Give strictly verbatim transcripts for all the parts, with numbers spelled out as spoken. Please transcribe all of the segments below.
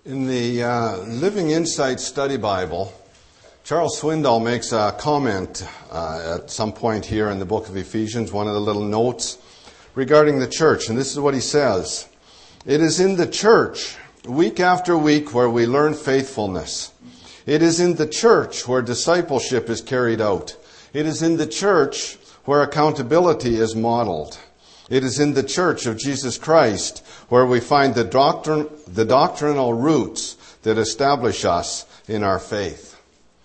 In the uh, Living Insight Study Bible, Charles Swindoll makes a comment uh, at some point here in the book of Ephesians, one of the little notes regarding the church. And this is what he says. It is in the church, week after week, where we learn faithfulness. It is in the church where discipleship is carried out. It is in the church where accountability is modeled. It is in the church of Jesus Christ where we find the doctrine, the doctrinal roots that establish us in our faith.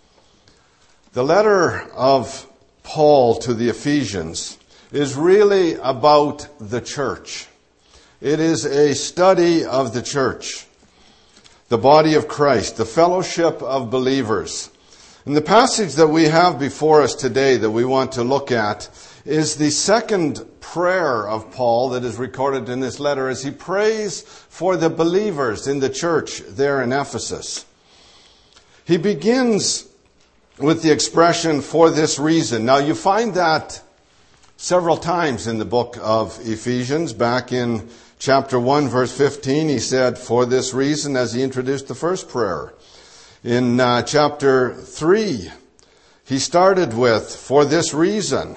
The letter of Paul to the Ephesians is really about the church. It is a study of the church, the body of Christ, the fellowship of believers. And the passage that we have before us today that we want to look at is the second prayer of Paul that is recorded in this letter as he prays for the believers in the church there in Ephesus. He begins with the expression, "for this reason." Now you find that several times in the book of Ephesians. Back in chapter one, verse fifteen, he said, "for this reason," as he introduced the first prayer. In uh, chapter three, he started with, "for this reason."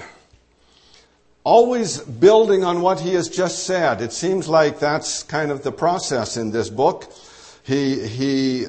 Always building on what he has just said. It seems like that's kind of the process in this book. He, he,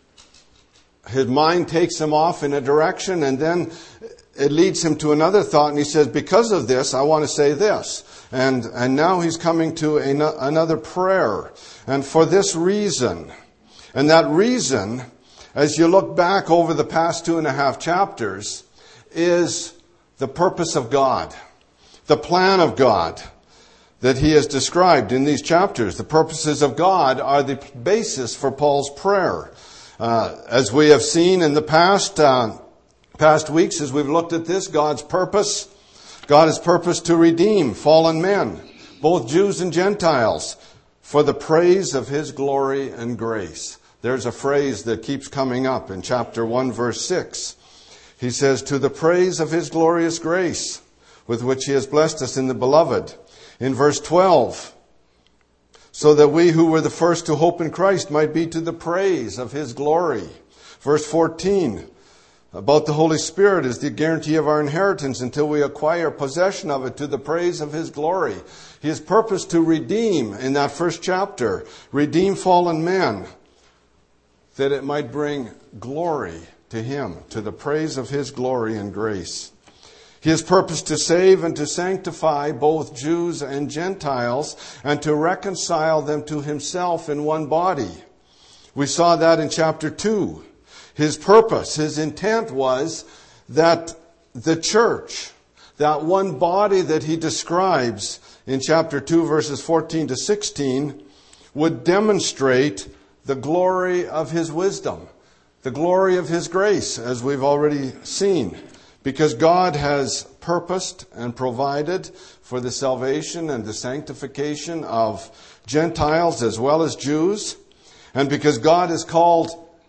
his mind takes him off in a direction and then it leads him to another thought and he says, because of this, I want to say this. And, and now he's coming to a, another prayer. And for this reason, and that reason, as you look back over the past two and a half chapters, is the purpose of God. The plan of God that he has described in these chapters. The purposes of God are the basis for Paul's prayer. Uh, as we have seen in the past uh, past weeks, as we've looked at this, God's purpose, God has purposed to redeem fallen men, both Jews and Gentiles, for the praise of His glory and grace. There's a phrase that keeps coming up in chapter one, verse six. He says, "to the praise of His glorious grace, with which He has blessed us in the Beloved." In verse twelve, "so that we who were the first to hope in Christ might be to the praise of His glory." Verse fourteen, about the Holy Spirit is the guarantee of our inheritance until we acquire possession of it to the praise of His glory. He has purposed to redeem, in that first chapter, redeem fallen men, that it might bring glory to Him, to the praise of His glory and grace. He has purposed to save and to sanctify both Jews and Gentiles and to reconcile them to Himself in one body. We saw that in chapter two. His purpose, His intent was that the church, that one body that He describes in chapter two, verses fourteen to sixteen, would demonstrate the glory of His wisdom, the glory of His grace, as we've already seen. Because God has purposed and provided for the salvation and the sanctification of Gentiles as well as Jews. And because God has called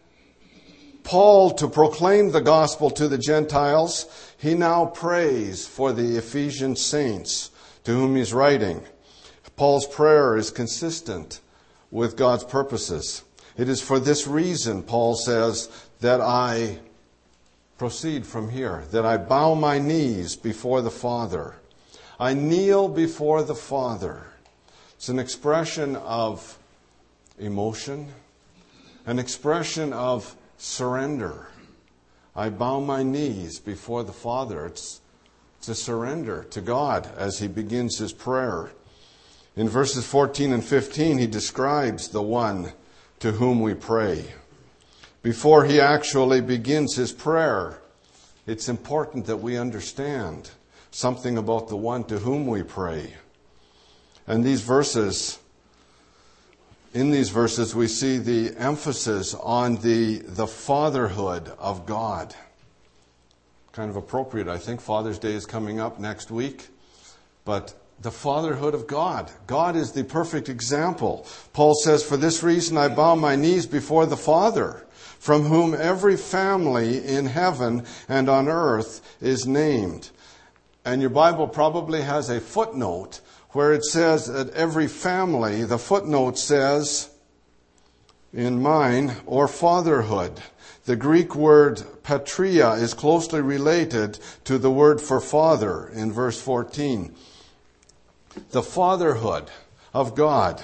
Paul to proclaim the gospel to the Gentiles, he now prays for the Ephesian saints to whom he's writing. Paul's prayer is consistent with God's purposes. It is for this reason, Paul says, that I proceed from here, that I bow my knees before the Father. I kneel before the Father. It's an expression of emotion, an expression of surrender. I bow my knees before the Father. It's, it's a surrender to God as he begins his prayer. In verses fourteen and fifteen, he describes the one to whom we pray. Before he actually begins his prayer, it's important that we understand something about the one to whom we pray. And these verses, in these verses, we see the emphasis on the, the fatherhood of God. Kind of appropriate, I think. Father's Day is coming up next week. But the fatherhood of God. God is the perfect example. Paul says, "For this reason I bow my knees before the Father, from whom every family in heaven and on earth is named." And your Bible probably has a footnote where it says that every family, the footnote says, in mine, or fatherhood. The Greek word patria is closely related to the word for father in verse fourteen. The fatherhood of God.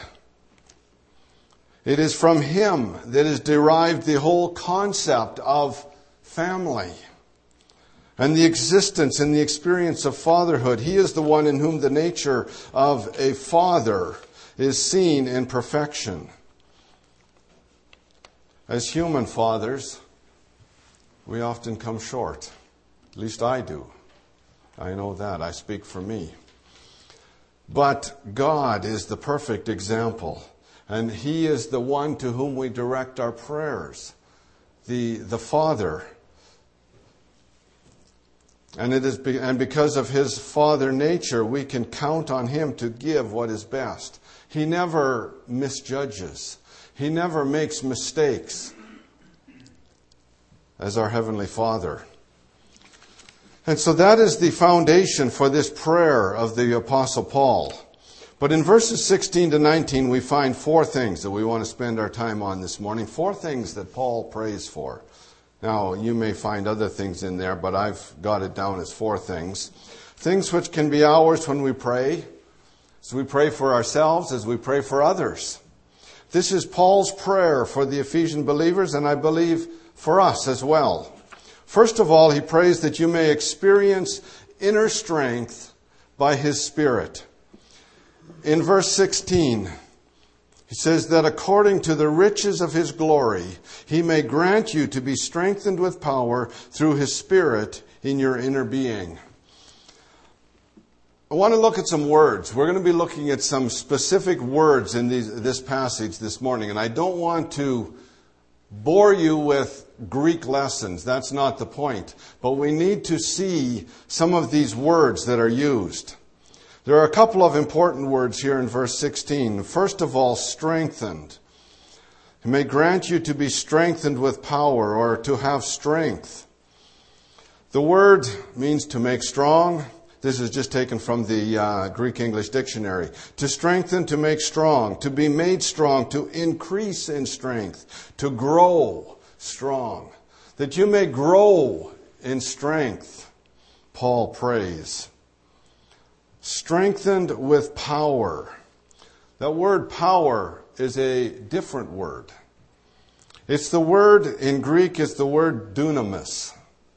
It is from Him that is derived the whole concept of family and the existence and the experience of fatherhood. He is the one in whom the nature of a father is seen in perfection. As human fathers, we often come short. At least I do. I know that. I speak for me. But God is the perfect example. And He is the one to whom we direct our prayers. The, the Father. And it is be, and because of His Father nature, we can count on Him to give what is best. He never misjudges. He never makes mistakes as our Heavenly Father. And so that is the foundation for this prayer of the Apostle Paul. But in verses sixteen to nineteen, we find four things that we want to spend our time on this morning. Four things that Paul prays for. Now, you may find other things in there, but I've got it down as four things. Things which can be ours when we pray, as we pray for ourselves, as we pray for others. This is Paul's prayer for the Ephesian believers, and I believe for us as well. First of all, he prays that you may experience inner strength by His Spirit. In verse sixteen, he says that according to the riches of His glory, He may grant you to be strengthened with power through His Spirit in your inner being. I want to look at some words. We're going to be looking at some specific words in these, this passage this morning. And I don't want to bore you with Greek lessons. That's not the point. But we need to see some of these words that are used. There are a couple of important words here in verse sixteen. First of all, strengthened. He may grant you to be strengthened with power, or to have strength. The word means to make strong. This is just taken from the uh, Greek English dictionary. To strengthen, to make strong, to be made strong, to increase in strength, to grow strong. That you may grow in strength, Paul prays. Strengthened with power. That word power is a different word. It's the word, in Greek, it's the word dunamis.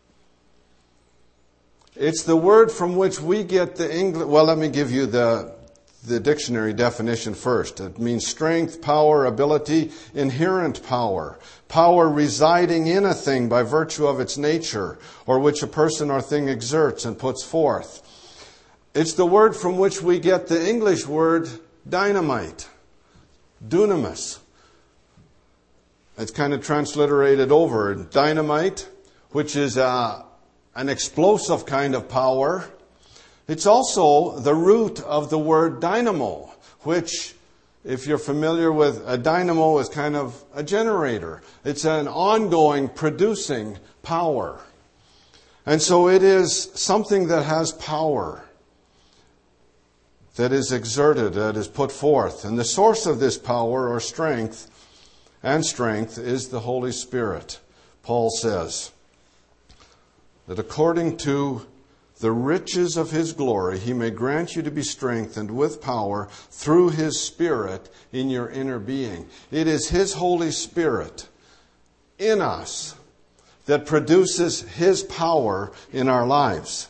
It's the word from which we get the English. Well, let me give you the, the dictionary definition first. It means strength, power, ability, inherent power. Power residing in a thing by virtue of its nature, or which a person or thing exerts and puts forth. It's the word from which we get the English word dynamite, dunamis. It's kind of transliterated over. Dynamite, which is a an explosive kind of power. It's also the root of the word dynamo, which, if you're familiar with, a dynamo is kind of a generator. It's an ongoing producing power. And so it is something that has power, that is exerted, that is put forth. And the source of this power or strength and strength is the Holy Spirit. Paul says that according to the riches of His glory, He may grant you to be strengthened with power through His Spirit in your inner being. It is His Holy Spirit in us that produces His power in our lives.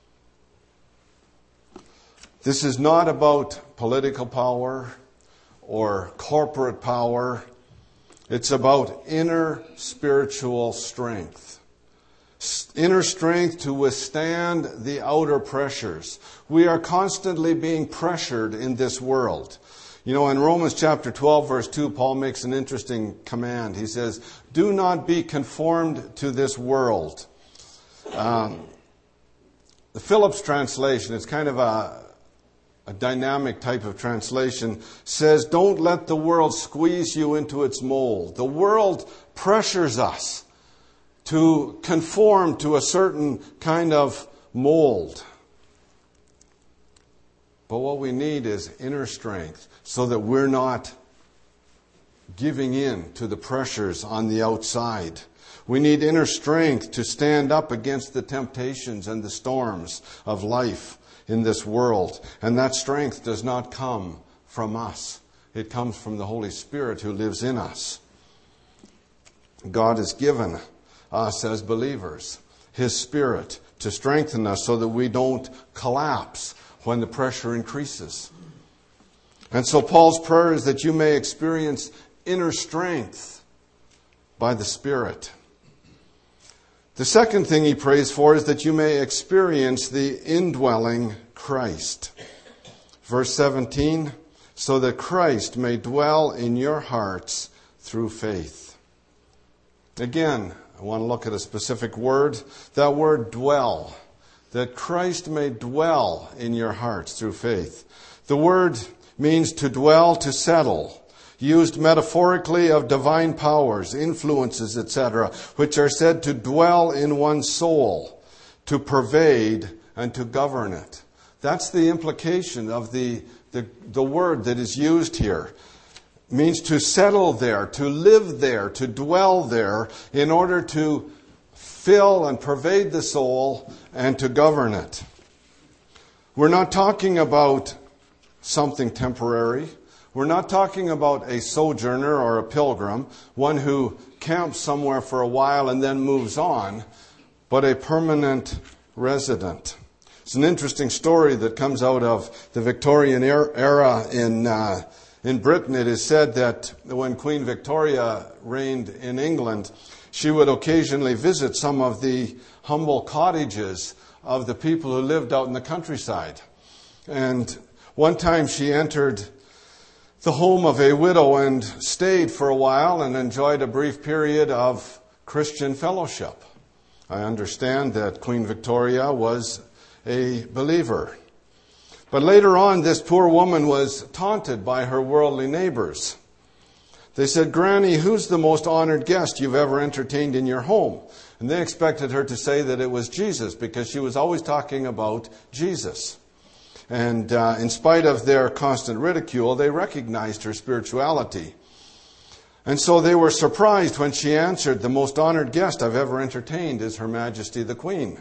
This is not about political power or corporate power. It's about inner spiritual strength. Inner strength to withstand the outer pressures. We are constantly being pressured in this world. You know, in Romans chapter twelve, verse two, Paul makes an interesting command. He says, do not be conformed to this world. Um, the Phillips translation, it's kind of a, a dynamic type of translation, says, don't let the world squeeze you into its mold. The world pressures us to conform to a certain kind of mold. But what we need is inner strength so that we're not giving in to the pressures on the outside. We need inner strength to stand up against the temptations and the storms of life in this world. And that strength does not come from us. It comes from the Holy Spirit who lives in us. God has given us as believers His Spirit to strengthen us so that we don't collapse when the pressure increases. And so Paul's prayer is that you may experience inner strength by the Spirit. The second thing he prays for is that you may experience the indwelling Christ. Verse seventeen, so that Christ may dwell in your hearts through faith. Again, I want to look at a specific word. That word dwell. That Christ may dwell in your hearts through faith. The word means to dwell, to settle. Used metaphorically of divine powers, influences, et cetera, which are said to dwell in one's soul, to pervade and to govern it. That's the implication of the, the, the word that is used here. It means to settle there, to live there, to dwell there, in order to fill and pervade the soul and to govern it. We're not talking about something temporary. We're not talking about a sojourner or a pilgrim, one who camps somewhere for a while and then moves on, but a permanent resident. It's an interesting story that comes out of the Victorian era in uh, in Britain. It is said that when Queen Victoria reigned in England, she would occasionally visit some of the humble cottages of the people who lived out in the countryside. And one time she entered the home of a widow and stayed for a while and enjoyed a brief period of Christian fellowship. I understand that Queen Victoria was a believer. But later on, this poor woman was taunted by her worldly neighbors. They said, "Granny, who's the most honored guest you've ever entertained in your home?" And they expected her to say that it was Jesus, because she was always talking about Jesus. And uh, in spite of their constant ridicule, they recognized her spirituality. And so they were surprised when she answered, "The most honored guest I've ever entertained is Her Majesty the Queen."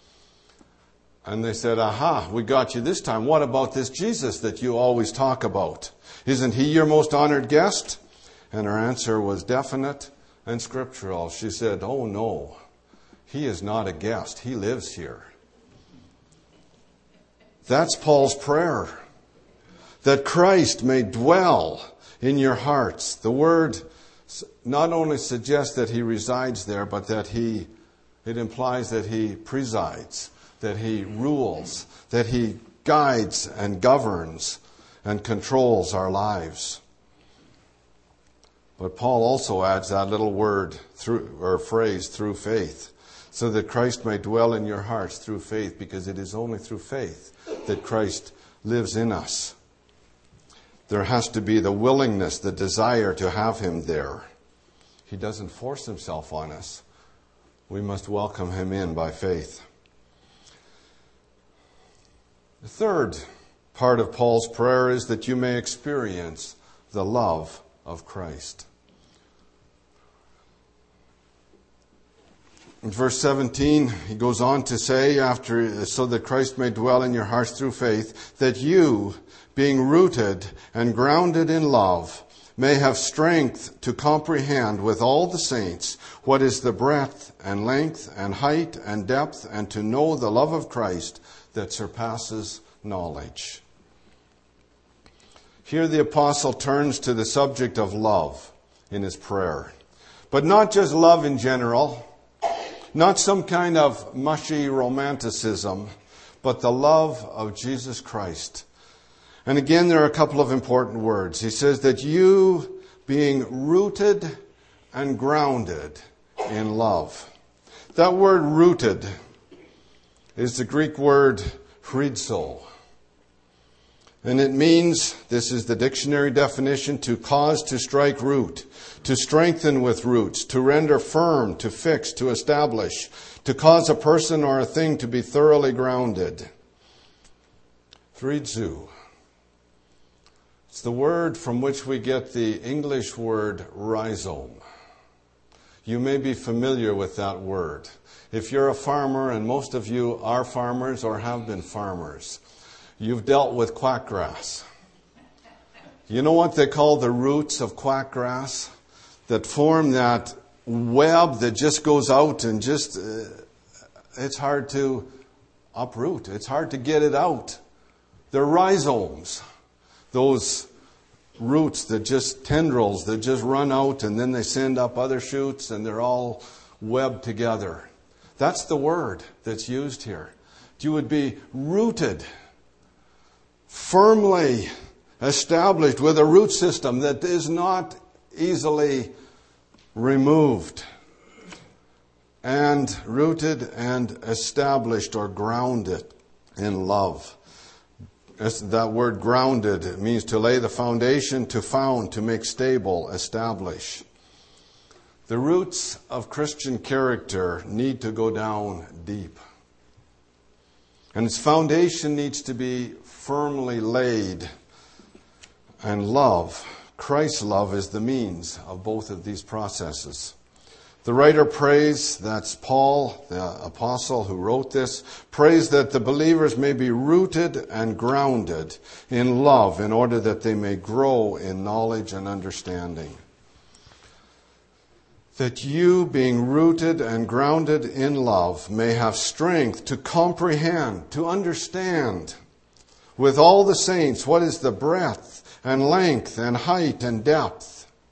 And they said, "Aha, we got you this time. What about this Jesus that you always talk about? Isn't he your most honored guest?" And her answer was definite and scriptural. She said, "Oh no, he is not a guest. He lives here." That's Paul's prayer, that Christ may dwell in your hearts. The word not only suggests that he resides there, but that he, it implies that he presides, that he rules, that he guides and governs and controls our lives. But Paul also adds that little word through, or phrase, through faith, so that Christ may dwell in your hearts through faith, because it is only through faith that Christ lives in us. There has to be the willingness, the desire to have him there. He doesn't force himself on us. We must welcome him in by faith. The third part of Paul's prayer is that you may experience the love of Christ. In verse seventeen, he goes on to say, after, so that Christ may dwell in your hearts through faith, that you, being rooted and grounded in love, may have strength to comprehend with all the saints what is the breadth and length and height and depth, and to know the love of Christ that surpasses knowledge. Here the apostle turns to the subject of love in his prayer. But not just love in general, not some kind of mushy romanticism, but the love of Jesus Christ. And again, there are a couple of important words. He says that you, being rooted and grounded in love. That word rooted is the Greek word hridzo. And it means, this is the dictionary definition, to cause to strike root, to strengthen with roots, to render firm, to fix, to establish, to cause a person or a thing to be thoroughly grounded. Hridzo. It's the word from which we get the English word rhizome. You may be familiar with that word. If you're a farmer, and most of you are farmers or have been farmers, you've dealt with quackgrass. You know what they call the roots of quackgrass that form that web that just goes out and just, uh, it's hard to uproot. It's hard to get it out. They're rhizomes. Those roots that just, tendrils that just run out and then they send up other shoots and they're all webbed together. That's the word that's used here. You would be rooted, firmly established with a root system that is not easily removed. And rooted and established or grounded in love. That word grounded means to lay the foundation, to found, to make stable, establish. The roots of Christian character need to go down deep. And its foundation needs to be firmly laid. And love, Christ's love, is the means of both of these processes. The writer prays, that's Paul, the apostle who wrote this, prays that the believers may be rooted and grounded in love in order that they may grow in knowledge and understanding. That you, being rooted and grounded in love, may have strength to comprehend, to understand with all the saints what is the breadth and length and height and depth.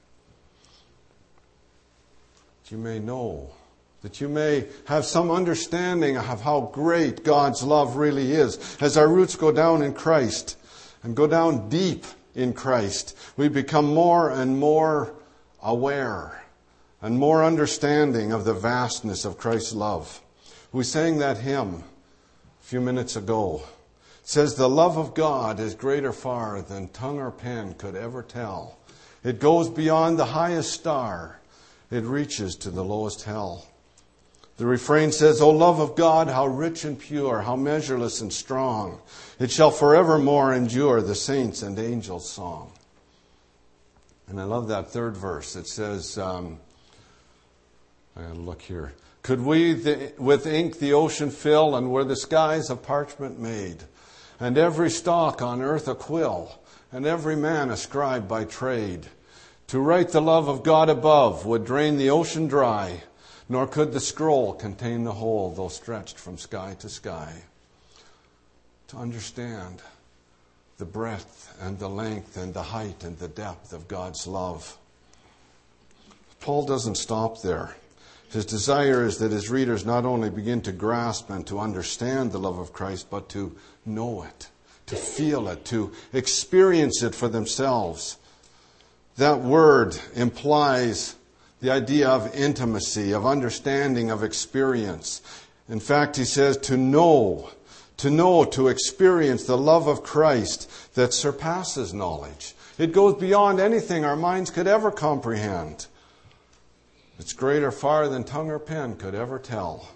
That you may know, that you may have some understanding of how great God's love really is. As our roots go down in Christ and go down deep in Christ, we become more and more aware and more understanding of the vastness of Christ's love. We sang that hymn a few minutes ago. It says, the love of God is greater far than tongue or pen could ever tell. It goes beyond the highest star. It reaches to the lowest hell. The refrain says, O love of God, how rich and pure, how measureless and strong. It shall forevermore endure the saints' and angels' song. And I love that third verse. It says, um, I gotta look here. Could we the, with ink the ocean fill, and were the skies of parchment made, and every stalk on earth a quill, and every man a scribe by trade, to write the love of God above would drain the ocean dry, nor could the scroll contain the whole, though stretched from sky to sky. To understand the breadth and the length and the height and the depth of God's love. Paul doesn't stop there. His desire is that his readers not only begin to grasp and to understand the love of Christ, but to know it, to feel it, to experience it for themselves. That word implies the idea of intimacy, of understanding, of experience. In fact, he says to know, to know, to experience the love of Christ that surpasses knowledge. It goes beyond anything our minds could ever comprehend. It's greater far than tongue or pen could ever tell.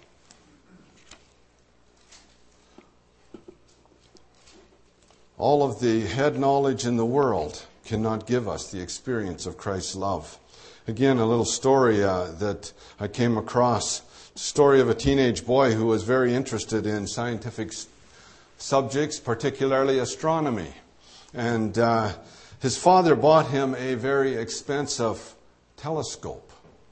All of the head knowledge in the world cannot give us the experience of Christ's love. Again, a little story uh, that I came across. Story of a teenage boy who was very interested in scientific s- subjects, particularly astronomy. And uh, his father bought him a very expensive telescope.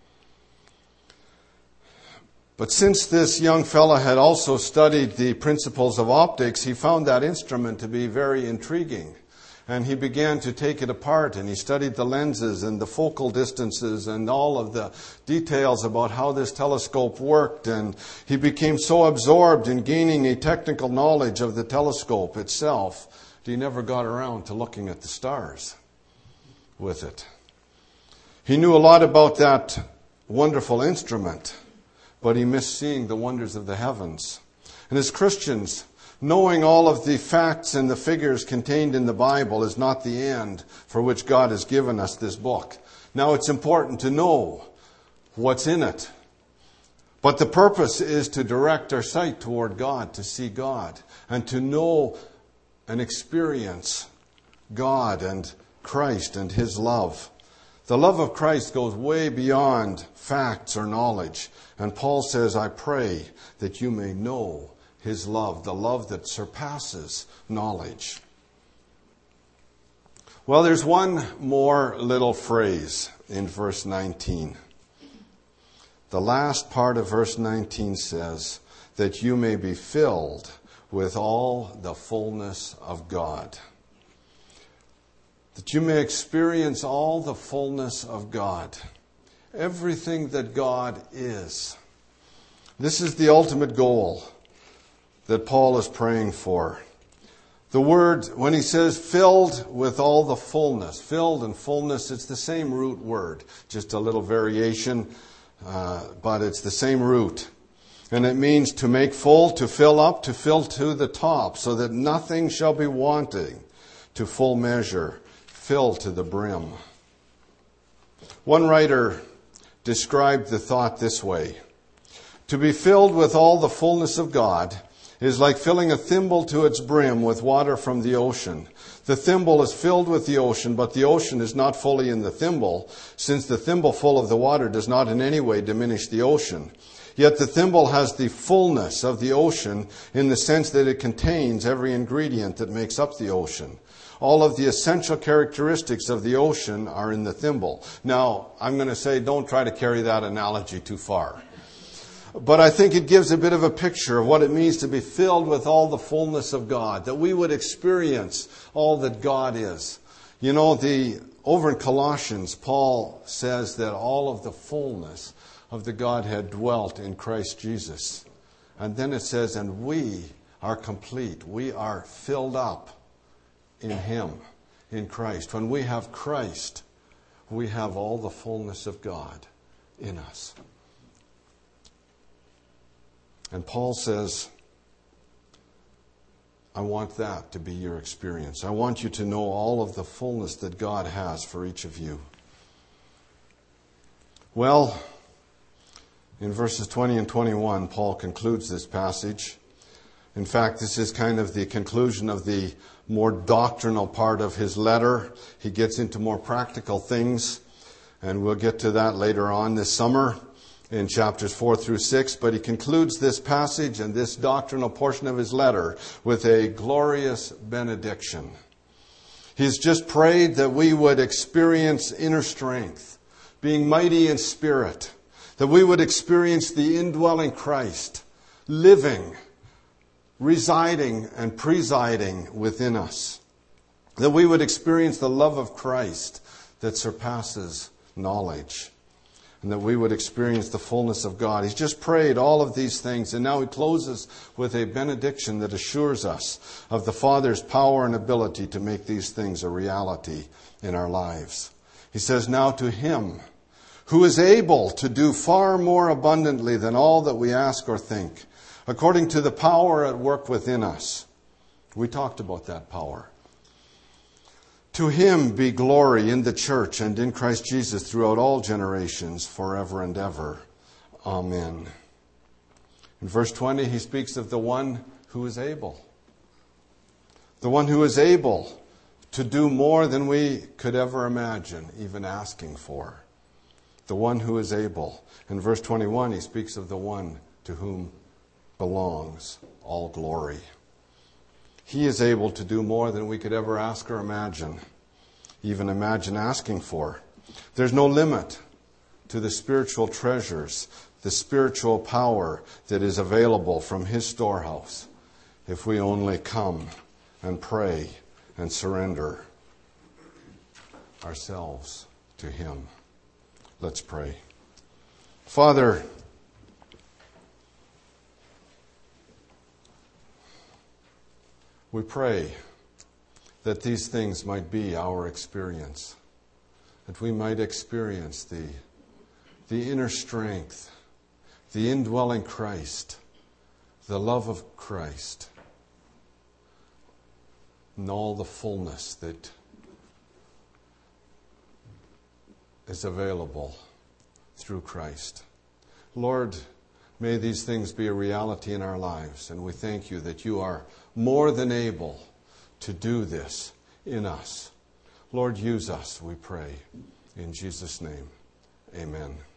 But since this young fella had also studied the principles of optics, he found that instrument to be very intriguing. And he began to take it apart, and he studied the lenses and the focal distances and all of the details about how this telescope worked. And he became so absorbed in gaining a technical knowledge of the telescope itself that he never got around to looking at the stars with it. He knew a lot about that wonderful instrument, but he missed seeing the wonders of the heavens. And as Christians, knowing all of the facts and the figures contained in the Bible is not the end for which God has given us this book. Now, it's important to know what's in it. But the purpose is to direct our sight toward God, to see God, and to know and experience God and Christ and His love. The love of Christ goes way beyond facts or knowledge. And Paul says, I pray that you may know His love, the love that surpasses knowledge. Well, there's one more little phrase in verse nineteen. The last part of verse nineteen says, that you may be filled with all the fullness of God. That you may experience all the fullness of God. Everything that God is. This is the ultimate goal that Paul is praying for. The word, when he says filled with all the fullness, filled and fullness, it's the same root word, just a little variation, uh, but it's the same root. And it means to make full, to fill up, to fill to the top, so that nothing shall be wanting, to full measure, fill to the brim. One writer described the thought this way. To be filled with all the fullness of God is like filling a thimble to its brim with water from the ocean. The thimble is filled with the ocean, but the ocean is not fully in the thimble, since the thimble full of the water does not in any way diminish the ocean. Yet the thimble has the fullness of the ocean in the sense that it contains every ingredient that makes up the ocean. All of the essential characteristics of the ocean are in the thimble. Now, I'm going to say don't try to carry that analogy too far. But I think it gives a bit of a picture of what it means to be filled with all the fullness of God, that we would experience all that God is. You know, the over in Colossians, Paul says that all of the fullness of the Godhead dwelt in Christ Jesus. And then it says, and we are complete. We are filled up in Him, in Christ. When we have Christ, we have all the fullness of God in us. And Paul says, I want that to be your experience. I want you to know all of the fullness that God has for each of you. Well, in verses twenty and twenty-one, Paul concludes this passage. In fact, this is kind of the conclusion of the more doctrinal part of his letter. He gets into more practical things, and we'll get to that later on this summer in chapters four through six. But he concludes this passage and this doctrinal portion of his letter with a glorious benediction. He's just prayed that we would experience inner strength, being mighty in spirit, that we would experience the indwelling Christ, living, residing and presiding within us. That we would experience the love of Christ that surpasses knowledge. And that we would experience the fullness of God. He's just prayed all of these things, and now he closes with a benediction that assures us of the Father's power and ability to make these things a reality in our lives. He says, now to Him who is able to do far more abundantly than all that we ask or think, according to the power at work within us. We talked about that power. To Him be glory in the church and in Christ Jesus throughout all generations, forever and ever. Amen. In verse twenty, he speaks of the one who is able. The one who is able to do more than we could ever imagine, even asking for. The one who is able. In verse twenty-one, he speaks of the one to whom belongs all glory. He is able to do more than we could ever ask or imagine, even imagine asking for. There's no limit to the spiritual treasures, the spiritual power that is available from His storehouse, if we only come and pray and surrender ourselves to Him. Let's pray. Father, we pray that these things might be our experience, that we might experience the, the inner strength, the indwelling Christ, the love of Christ, and all the fullness that is available through Christ. Lord, may these things be a reality in our lives, and we thank You that You are more than able to do this in us. Lord, use us, we pray. In Jesus' name, amen.